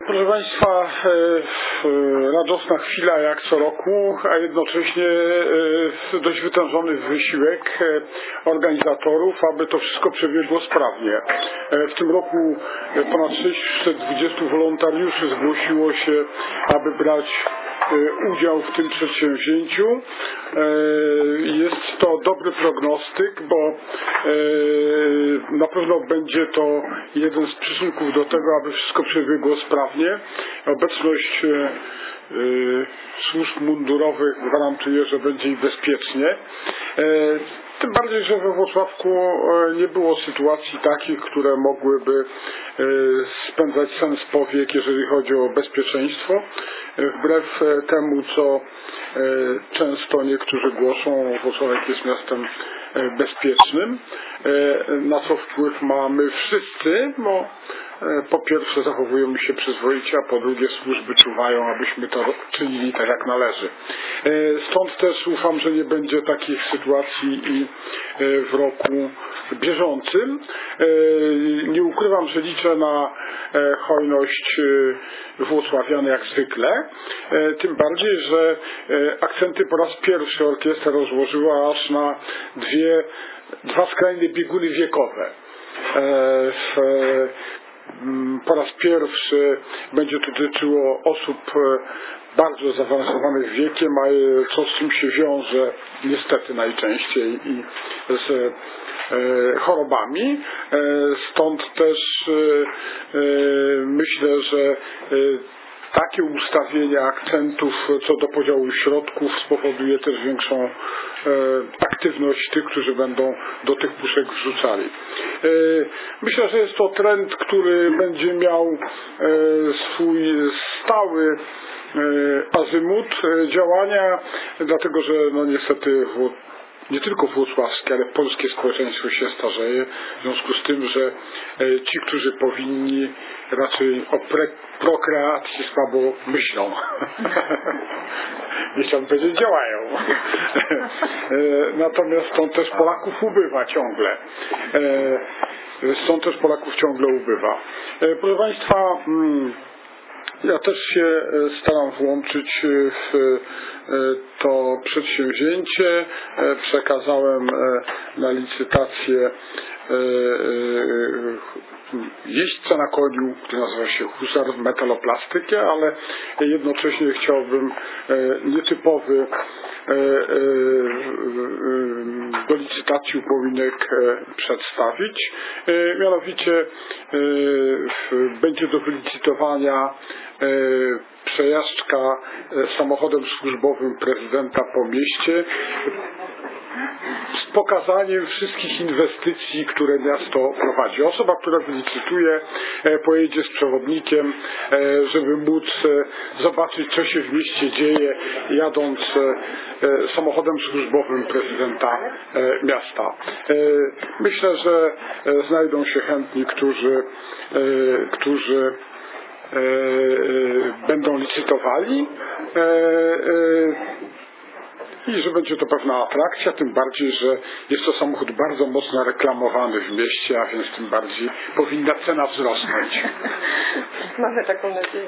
Proszę Państwa, radosna chwila jak co roku, a jednocześnie dość wytężony wysiłek organizatorów, aby to wszystko przebiegło sprawnie. W tym roku ponad 620 wolontariuszy zgłosiło się, aby brać udział w tym przedsięwzięciu. Jest to dobry prognostyk, bo na pewno będzie to jeden z przyczynków do tego, aby wszystko przebiegło sprawnie. Obecność służb mundurowych gwarantuje, że będzie i bezpiecznie. Tym bardziej, że we Włocławku nie było sytuacji takich, które mogłyby spędzać sen z powiek, jeżeli chodzi o bezpieczeństwo. Wbrew temu, co często niektórzy głoszą, Włocławek jest miastem bezpiecznym, na co wpływ mamy wszyscy, bo po pierwsze zachowujemy się przyzwoicie, a po drugie służby czuwają, abyśmy to czynili tak jak należy. Stąd też ufam, że nie będzie takich sytuacji i w roku bieżącym. Nie ukrywam, że liczę na hojność włocławian jak zwykle. Tym bardziej, że akcenty po raz pierwszy orkiestra rozłożyła aż na dwa skrajne bieguny wiekowe. Po raz pierwszy będzie to dotyczyło osób bardzo zaawansowanych wiekiem, a co z czym się wiąże niestety najczęściej i z chorobami. Stąd też myślę, że takie ustawienie akcentów co do podziału środków spowoduje też większą aktywność tych, którzy będą do tych puszek wrzucali. Myślę, że jest to trend, który będzie miał swój stały azymut działania, dlatego że no niestety nie tylko włocławskie, ale polskie społeczeństwo się starzeje, w związku z tym, że ci, którzy powinni, raczej o prokreacji słabo myślą. Nie chciałbym powiedzieć, działają. Natomiast stąd też Polaków ubywa ciągle. Stąd też Polaków ciągle ubywa. Proszę Państwa, ja też się staram włączyć w to przedsięwzięcie. Przekazałem na licytację jeźdźca na koniu, który nazywa się Husar, metaloplastykę, ale jednocześnie chciałbym nietypowy do licytacji upominek przedstawić. Mianowicie będzie do wylicytowania przejażdżka samochodem służbowym prezydenta po mieście z pokazaniem wszystkich inwestycji, które miasto prowadzi. Osoba, która wylicytuje, pojedzie z przewodnikiem, żeby móc zobaczyć, co się w mieście dzieje, jadąc samochodem służbowym prezydenta miasta. Myślę, że znajdą się chętni, którzy będą licytowali i że będzie to pewna atrakcja, tym bardziej, że jest to samochód bardzo mocno reklamowany w mieście, a więc tym bardziej powinna cena wzrosnąć. Mamy taką nadzieję.